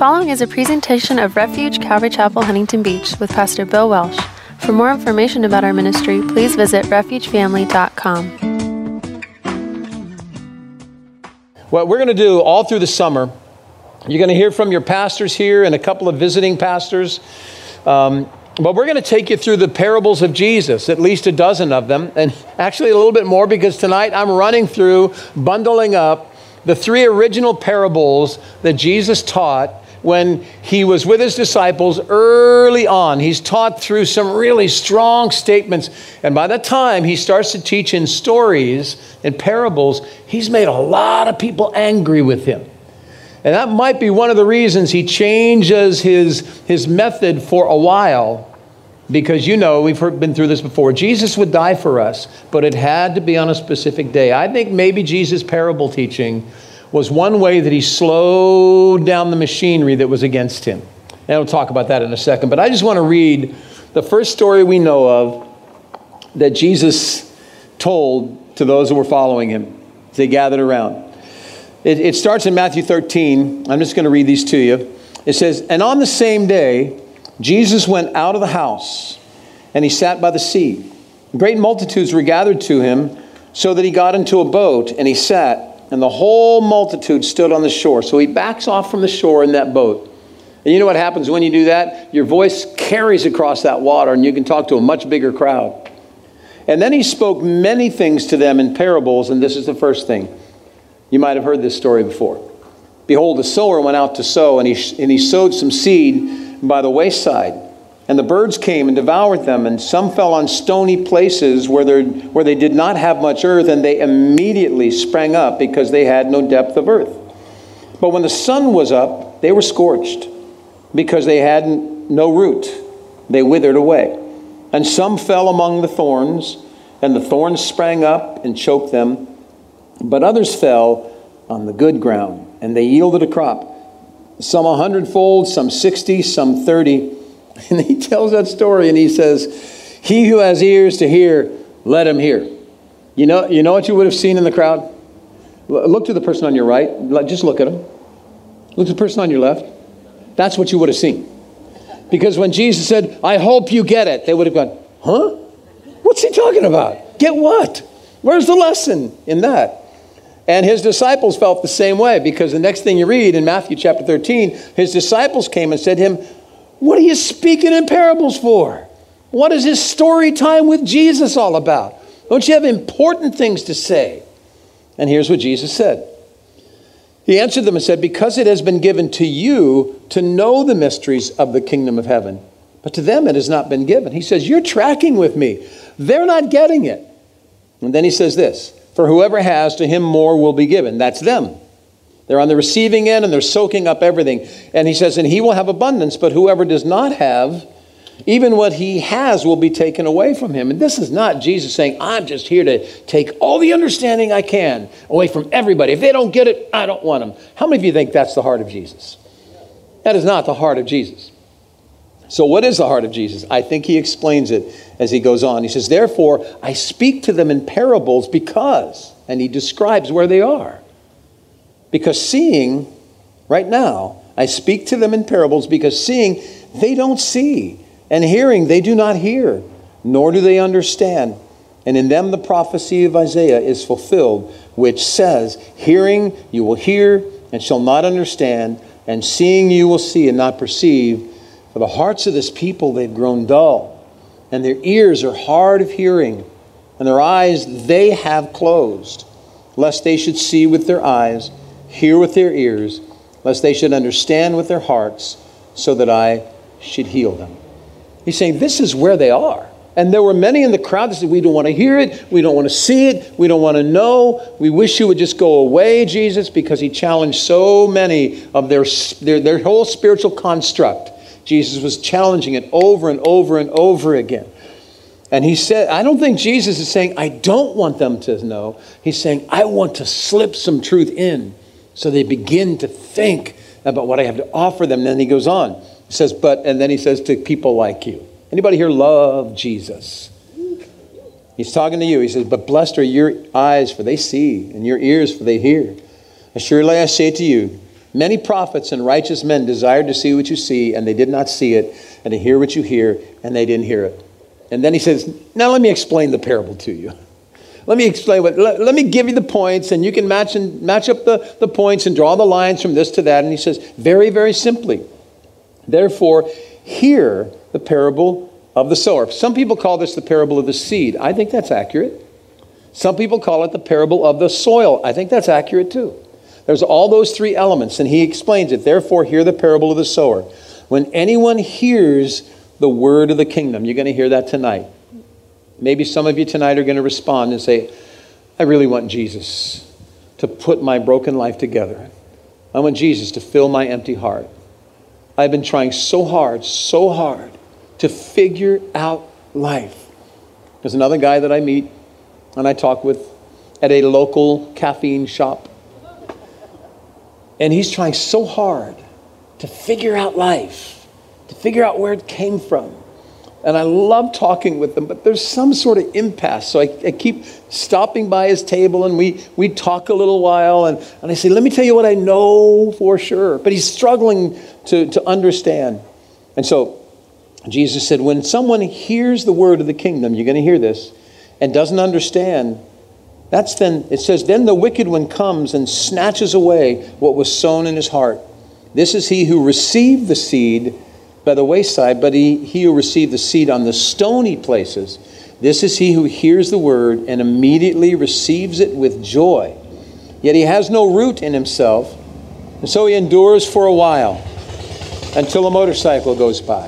following is a presentation of Refuge Calvary Chapel, Huntington Beach with Pastor Bill Welsh. For more information about our ministry, please visit refugefamily.com. What we're going to do all through the summer, you're going to hear from your pastors here and a couple of visiting pastors. But we're going to take you through the parables of Jesus, at least a dozen of them, and actually a little bit more because tonight I'm running through, bundling up the three original parables that Jesus taught when he was with his disciples early on. He's taught through some really strong statements. And by the time he starts to teach in stories and parables, he's made a lot of people angry with him. And that might be one of the reasons he changes his method for a while. Because we've been through this before. Jesus would die for us, but it had to be on a specific day. I think maybe Jesus' parable teaching was one way that he slowed down the machinery that was against him. And we'll talk about that in a second. But I just want to read the first story we know of that Jesus told to those who were following him as they gathered around. It starts in Matthew 13. I'm just going to read these to you. It says, "And on the same day, Jesus went out of the house, and he sat by the sea. Great multitudes were gathered to him, so that he got into a boat, and he sat, and the whole multitude stood on the shore." So he backs off from the shore in that boat. And you know what happens when you do that? Your voice carries across that water, and you can talk to a much bigger crowd. And then he spoke many things to them in parables, and this is the first thing. You might have heard this story before. "Behold, the sower went out to sow, and he sowed some seed by the wayside. And the birds came and devoured them, and some fell on stony places where they did not have much earth, and they immediately sprang up because they had no depth of earth. But when the sun was up, they were scorched because they had no root. They withered away. And some fell among the thorns, and the thorns sprang up and choked them. But others fell on the good ground, and they yielded a crop. Some 100-fold, some 60, some 30. And he tells that story and he says, "He who has ears to hear, let him hear." You know what you would have seen in the crowd? Look to the person on your right. Just look at him. Look to the person on your left. That's what you would have seen. Because when Jesus said, "I hope you get it," they would have gone, "Huh? What's he talking about? Get what? Where's the lesson in that?" And his disciples felt the same way, because the next thing you read in Matthew chapter 13, his disciples came and said to him, "What are you speaking in parables for? What is this story time with Jesus all about? Don't you have important things to say?" And here's what Jesus said. He answered them and said, "Because it has been given to you to know the mysteries of the kingdom of heaven, but to them it has not been given." He says, you're tracking with me. They're not getting it. And then he says this, "For whoever has, to him more will be given." That's them. They're on the receiving end and they're soaking up everything. And he says, "And he will have abundance, but whoever does not have, even what he has will be taken away from him." And this is not Jesus saying, "I'm just here to take all the understanding I can away from everybody. If they don't get it, I don't want them." How many of you think that's the heart of Jesus? That is not the heart of Jesus. So what is the heart of Jesus? I think he explains it as he goes on. He says, "Therefore, I speak to them in parables because," and he describes where they are. "Because seeing, right now, I speak to them in parables because seeing, they don't see, and hearing, they do not hear, nor do they understand. And in them the prophecy of Isaiah is fulfilled, which says, hearing you will hear and shall not understand, and seeing you will see and not perceive. For the hearts of this people, they've grown dull, and their ears are hard of hearing, and their eyes they have closed, lest they should see with their eyes, hear with their ears, lest they should understand with their hearts, so that I should heal them." He's saying this is where they are. And there were many in the crowd that said, "We don't want to hear it. We don't want to see it. We don't want to know. We wish you would just go away, Jesus," because he challenged so many of their whole spiritual construct. Jesus was challenging it over and over and over again. And he said, I don't think Jesus is saying, "I don't want them to know." He's saying, "I want to slip some truth in so they begin to think about what I have to offer them." And then he goes on. He says, and then he says to people like you. Anybody here love Jesus? He's talking to you. He says, "But blessed are your eyes, for they see, and your ears, for they hear. Surely I say to you, Many prophets and righteous men desired to see what you see, and they did not see it, and to hear what you hear, and they didn't hear it. And then he says, now let me explain the parable to you. Let me explain let me give you the points, and you can match up the points and draw the lines from this to that. And he says, very, very simply, therefore, hear the parable of the sower. Some people call this the parable of the seed. I think that's accurate. Some people call it the parable of the soil. I think that's accurate too. There's all those three elements, and he explains it. Therefore, hear the parable of the sower. When anyone hears the word of the kingdom, you're going to hear that tonight. Maybe some of you tonight are going to respond and say, I really want Jesus to put my broken life together. I want Jesus to fill my empty heart. I've been trying so hard to figure out life. There's another guy that I meet and I talk with at a local caffeine shop. And he's trying so hard to figure out life, to figure out where it came from. And I love talking with them, but there's some sort of impasse. So I keep stopping by his table, and we talk a little while, and I say, let me tell you what I know for sure. But he's struggling to understand. And so Jesus said, when someone hears the word of the kingdom, you're going to hear this, and doesn't understand, it says, then the wicked one comes and snatches away what was sown in his heart. This is he who received the seed by the wayside, but he who received the seed on the stony places, this is he who hears the word and immediately receives it with joy. Yet he has no root in himself, and so he endures for a while until a motorcycle goes by.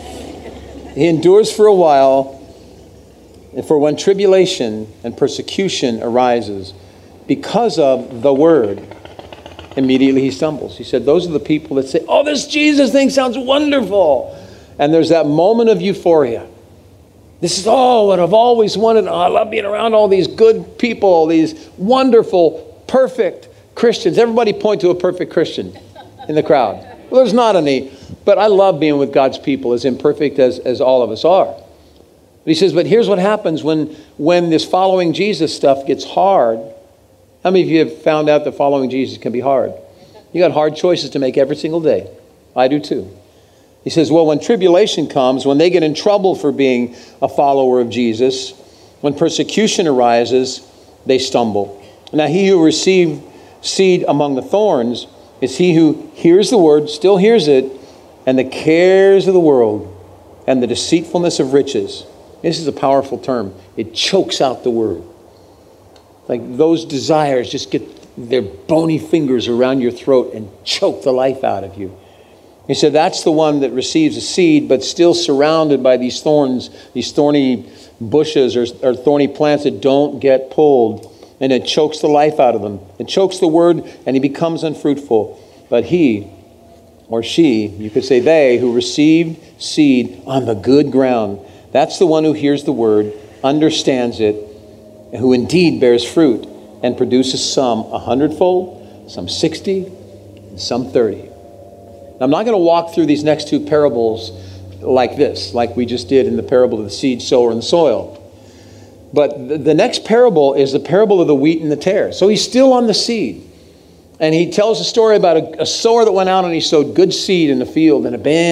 He endures for a while, and for when tribulation and persecution arises because of the word, immediately he stumbles. He said, those are the people that say, oh, this Jesus thing sounds wonderful. And there's that moment of euphoria. This is what I've always wanted. Oh, I love being around all these good people, these wonderful, perfect Christians. Everybody point to a perfect Christian in the crowd. Well, there's not any, but I love being with God's people, as imperfect as all of us are. But he says, but here's what happens when this following Jesus stuff gets hard. How many of you have found out that following Jesus can be hard? You got hard choices to make every single day. I do too. He says, well, when tribulation comes, when they get in trouble for being a follower of Jesus, when persecution arises, they stumble. Now, he who received seed among the thorns is he who hears the word, still hears it, and the cares of the world and the deceitfulness of riches. This is a powerful term. It chokes out the word. Like those desires just get their bony fingers around your throat and choke the life out of you. He said that's the one that receives a seed, but still surrounded by these thorns, these thorny bushes or thorny plants that don't get pulled. And it chokes the life out of them. It chokes the word, and he becomes unfruitful. But he or she, you could say they, who received seed on the good ground, that's the one who hears the word, understands it, and who indeed bears fruit and produces some 100-fold, some 60, and some 30. Now, I'm not going to walk through these next two parables like this, like we just did in the parable of the seed sower and the soil. But the next parable is the parable of the wheat and the tares. So he's still on the seed. And he tells a story about a sower that went out and he sowed good seed in the field. And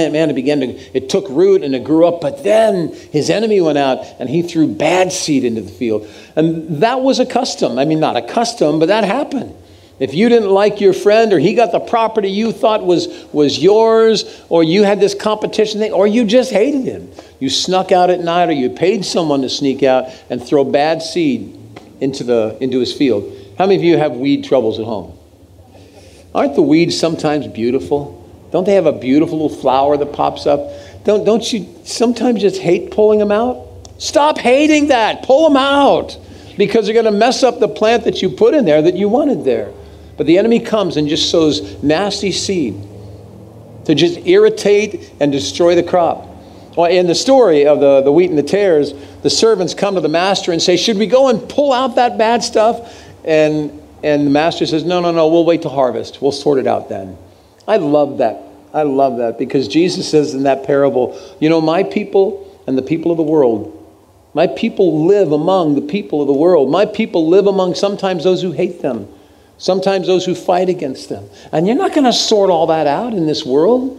it took root and it grew up. But then his enemy went out and he threw bad seed into the field. And that was a custom. I mean, not a custom, but that happened. If you didn't like your friend, or he got the property you thought was yours, or you had this competition thing, or you just hated him, you snuck out at night, or you paid someone to sneak out and throw bad seed into his field. How many of you have weed troubles at home? Aren't the weeds sometimes beautiful? Don't they have a beautiful little flower that pops up? Don't you sometimes just hate pulling them out? Stop hating that. Pull them out, because they're going to mess up the plant that you put in there that you wanted there. But the enemy comes and just sows nasty seed to just irritate and destroy the crop. Well, in the story of the wheat and the tares, the servants come to the master and say, should we go and pull out that bad stuff? And the master says, no, we'll wait till harvest. We'll sort it out then. I love that. I love that, because Jesus says in that parable, my people and the people of the world, my people live among the people of the world. My people live among sometimes those who hate them. Sometimes those who fight against them. And you're not going to sort all that out in this world.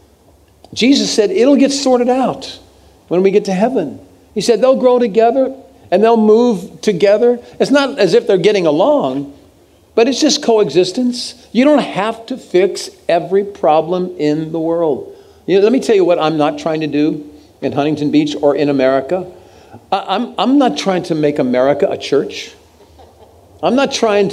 Jesus said it'll get sorted out when we get to heaven. He said they'll grow together and they'll move together. It's not as if they're getting along, but it's just coexistence. You don't have to fix every problem in the world. Let me tell you what I'm not trying to do in Huntington Beach or in America. I'm not trying to make America a church. I'm not trying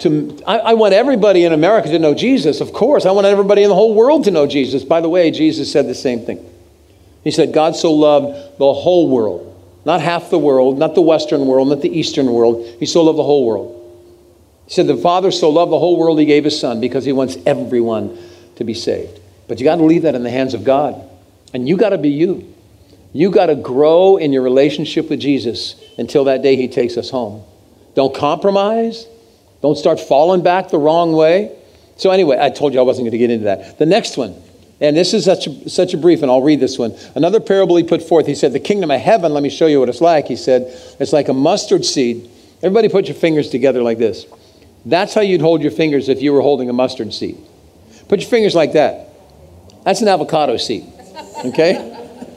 I want everybody in America to know Jesus, of course. I want everybody in the whole world to know Jesus. By the way, Jesus said the same thing. He said, God so loved the whole world. Not half the world, not the Western world, not the Eastern world. He so loved the whole world. He said, the Father so loved the whole world, he gave his Son because he wants everyone to be saved. But you got to leave that in the hands of God. And you got to be you. You got to grow in your relationship with Jesus until that day he takes us home. Don't compromise. Don't start falling back the wrong way. So anyway, I told you I wasn't going to get into that. The next one, and this is such a brief, and I'll read this one. Another parable he put forth. He said, the kingdom of heaven, let me show you what it's like. He said, it's like a mustard seed. Everybody put your fingers together like this. That's how you'd hold your fingers if you were holding a mustard seed. Put your fingers like that. That's an avocado seed. Okay?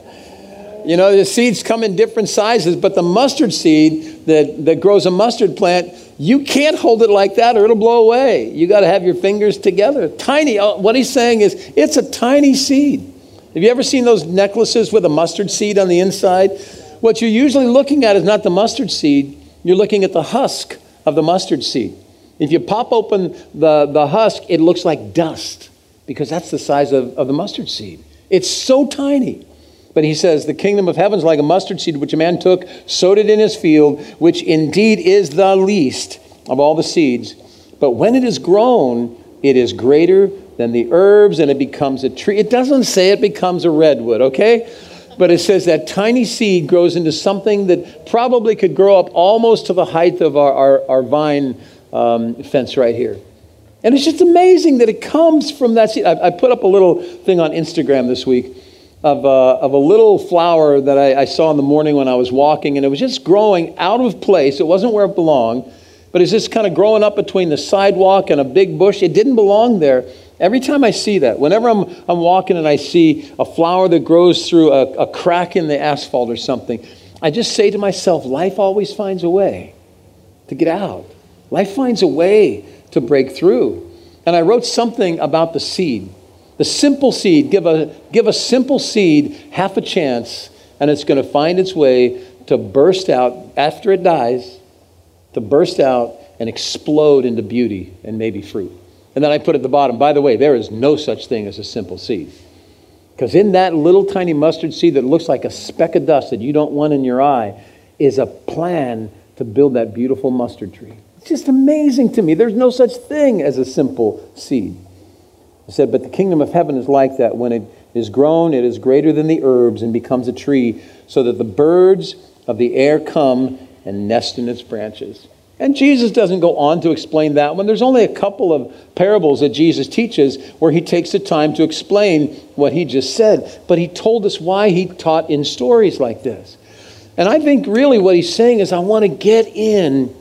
You know, the seeds come in different sizes, but the mustard seed that grows a mustard plant, you can't hold it like that or it'll blow away. You got to have your fingers together. Tiny. What he's saying is it's a tiny seed. Have you ever seen those necklaces with a mustard seed on the inside? What you're usually looking at is not the mustard seed. You're looking at the husk of the mustard seed. If you pop open the husk, it looks like dust because that's the size of the mustard seed. It's so tiny. But he says, the kingdom of heaven is like a mustard seed, which a man took, sowed it in his field, which indeed is the least of all the seeds. But when it is grown, it is greater than the herbs, and it becomes a tree. It doesn't say it becomes a redwood, okay? But it says that tiny seed grows into something that probably could grow up almost to the height of our vine fence right here. And it's just amazing that it comes from that seed. I put up a little thing on Instagram this week of a little flower that I saw in the morning when I was walking, and it was just growing out of place. It wasn't where it belonged, but it's just kind of growing up between the sidewalk and a big bush. It didn't belong there. Every time I see that, whenever I'm walking and I see a flower that grows through a crack in the asphalt or something, I just say to myself, life always finds a way to get out. Life finds a way to break through. And I wrote something about the seed. The simple seed, give a simple seed half a chance, and it's going to find its way to burst out after it dies, to burst out and explode into beauty and maybe fruit. And then I put at the bottom, by the way, there is no such thing as a simple seed. Because in that little tiny mustard seed that looks like a speck of dust that you don't want in your eye is a plan to build that beautiful mustard tree. It's just amazing to me. There's no such thing as a simple seed. He said, but the kingdom of heaven is like that. When it is grown, it is greater than the herbs and becomes a tree, so that the birds of the air come and nest in its branches. And Jesus doesn't go on to explain that one. There's only a couple of parables that Jesus teaches where he takes the time to explain what he just said. But he told us why he taught in stories like this. And I think really what he's saying is I want to get in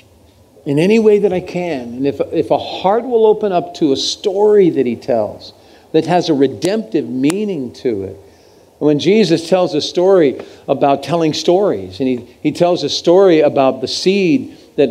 any way that I can. And if a heart will open up to a story that he tells that has a redemptive meaning to it. When Jesus tells a story about telling stories, and he tells a story about the seed that,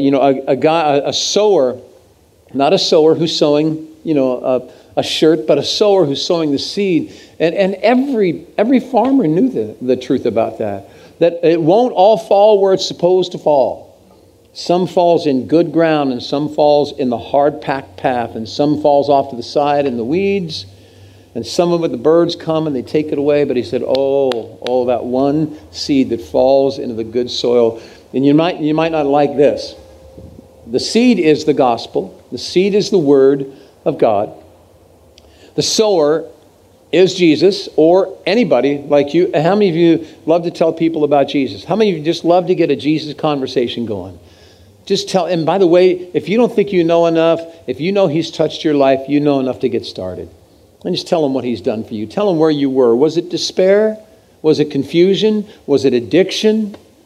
a sower, not a sower who's sowing, a shirt, but a sower who's sowing the seed. And every farmer knew the truth about that it won't all fall where it's supposed to fall. Some falls in good ground, and some falls in the hard-packed path, and some falls off to the side in the weeds, and some of it the birds come and they take it away. But he said, oh, that one seed that falls into the good soil. And you might not like this. The seed is the gospel. The seed is the word of God. The sower is Jesus, or anybody like you. How many of you love to tell people about Jesus? How many of you just love to get a Jesus conversation going? Just tell, and by the way, if you don't think you know enough, if you know he's touched your life, you know enough to get started. And just tell him what he's done for you. Tell him where you were. Was it despair? Was it confusion? Was it addiction?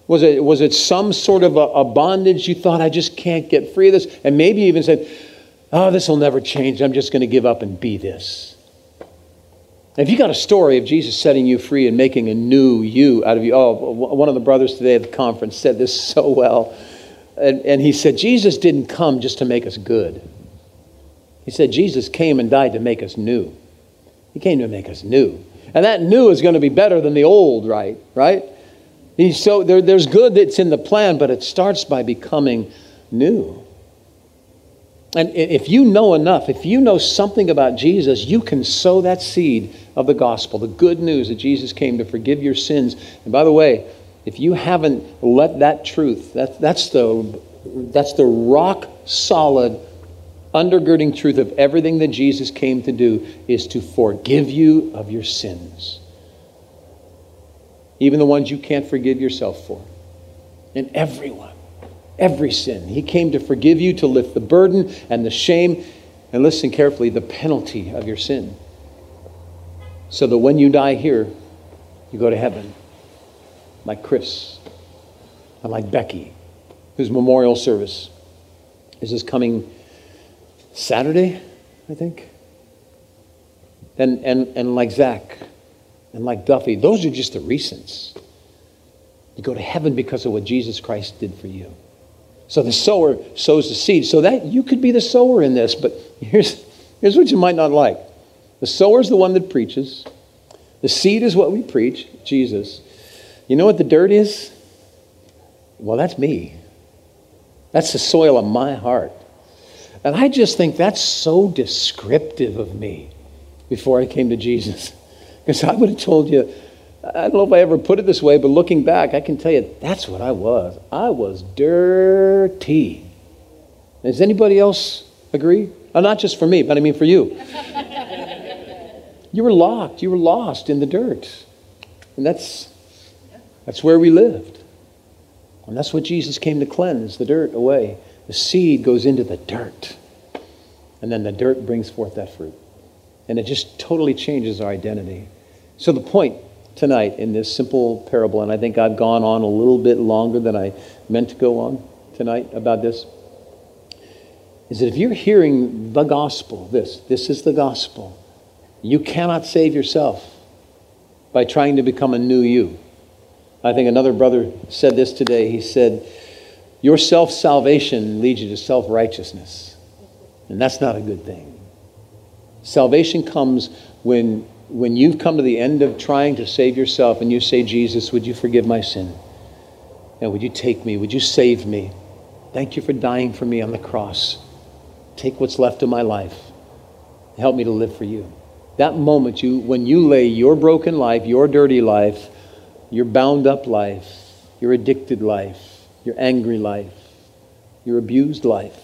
Was it some sort of a bondage you thought, I just can't get free of this? And maybe you even said, oh, this will never change. I'm just going to give up and be this. If you got a story of Jesus setting you free and making a new you out of you. Oh, one of the brothers today at the conference said this so well. And he said, Jesus didn't come just to make us good. He said, Jesus came and died to make us new. He came to make us new. And that new is going to be better than the old, right? So there's good that's in the plan, but it starts by becoming new. And if you know enough, if you know something about Jesus, you can sow that seed of the gospel, the good news that Jesus came to forgive your sins. And by the way, if you haven't let that truth, that's the rock solid undergirding truth of everything that Jesus came to do, is to forgive you of your sins. Even the ones you can't forgive yourself for. And everyone. Every sin. He came to forgive you, to lift the burden and the shame, and listen carefully, the penalty of your sin. So that when you die here, you go to heaven. Like Chris and like Becky, whose memorial service is this coming Saturday, I think. And like Zach and like Duffy, those are just the recents. You go to heaven because of what Jesus Christ did for you. So the sower sows the seed. So that you could be the sower in this, but here's what you might not like. The sower is the one that preaches. The seed is what we preach, Jesus. You know what the dirt is? Well, that's me. That's the soil of my heart. And I just think that's so descriptive of me before I came to Jesus. Because I would have told you, I don't know if I ever put it this way, but looking back, I can tell you that's what I was. I was dirty. Does anybody else agree? Oh, not just for me, but I mean for you. You were locked. You were lost in the dirt. And that's where we lived. And that's what Jesus came to cleanse, the dirt away. The seed goes into the dirt. And then the dirt brings forth that fruit. And it just totally changes our identity. So the point tonight in this simple parable, and I think I've gone on a little bit longer than I meant to go on tonight about this, is that if you're hearing the gospel, this is the gospel, you cannot save yourself by trying to become a new you. I think another brother said this today. He said, your self-salvation leads you to self-righteousness. And that's not a good thing. Salvation comes when you've come to the end of trying to save yourself and you say, Jesus, would you forgive my sin? And would you take me? Would you save me? Thank you for dying for me on the cross. Take what's left of my life. Help me to live for you. That moment, when you lay your broken life, your dirty life, your bound up life, your addicted life, your angry life, your abused life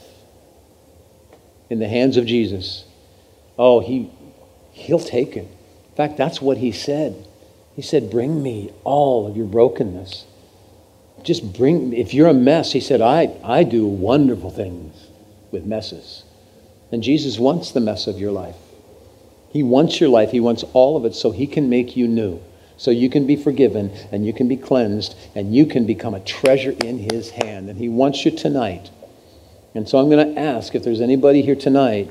in the hands of Jesus, oh, he'll take it. In fact, that's what he said. He said, bring me all of your brokenness. Just bring, if you're a mess, he said, I do wonderful things with messes. And Jesus wants the mess of your life. He wants your life. He wants all of it so he can make you new. So you can be forgiven and you can be cleansed and you can become a treasure in his hand. And he wants you tonight. And so I'm going to ask if there's anybody here tonight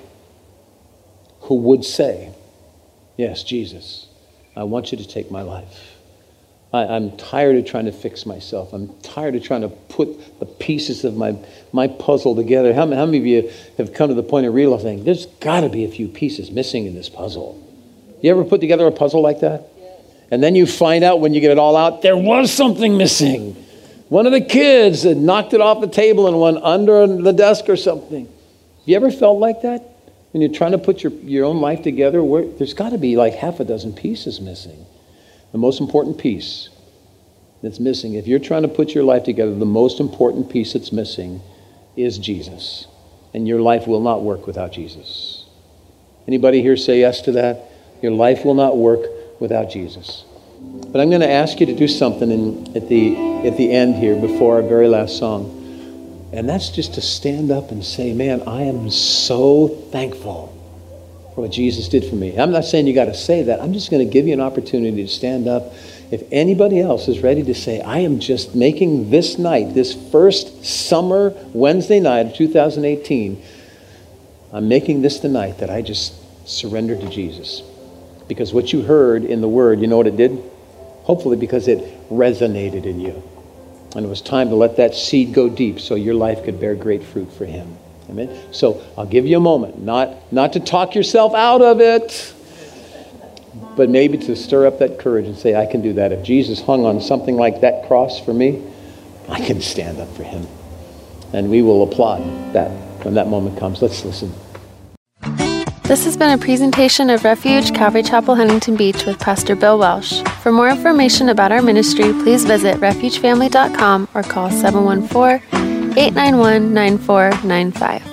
who would say, yes, Jesus, I want you to take my life. I'm tired of trying to fix myself. I'm tired of trying to put the pieces of my puzzle together. How many of you have come to the point of realizing there's got to be a few pieces missing in this puzzle? You ever put together a puzzle like that? And then you find out when you get it all out, there was something missing. One of the kids had knocked it off the table and went under the desk or something. You ever felt like that? When you're trying to put your own life together, there's got to be like half a dozen pieces missing. The most important piece that's missing, if you're trying to put your life together, the most important piece that's missing is Jesus. And your life will not work without Jesus. Anybody here say yes to that? Your life will not work without Jesus. But I'm going to ask you to do something at the end here before our very last song. And that's just to stand up and say, man, I am so thankful for what Jesus did for me. I'm not saying you got to say that. I'm just going to give you an opportunity to stand up. If anybody else is ready to say, I am just making this night, this first summer Wednesday night of 2018, I'm making this the night that I just surrendered to Jesus. Because what you heard in the Word, you know what it did? Hopefully because it resonated in you. And it was time to let that seed go deep so your life could bear great fruit for Him. Amen? So I'll give you a moment, not to talk yourself out of it, but maybe to stir up that courage and say, I can do that. If Jesus hung on something like that cross for me, I can stand up for Him. And we will applaud that when that moment comes. Let's listen. This has been a presentation of Refuge Calvary Chapel, Huntington Beach with Pastor Bill Welsh. For more information about our ministry, please visit refugefamily.com or call 714-891-9495.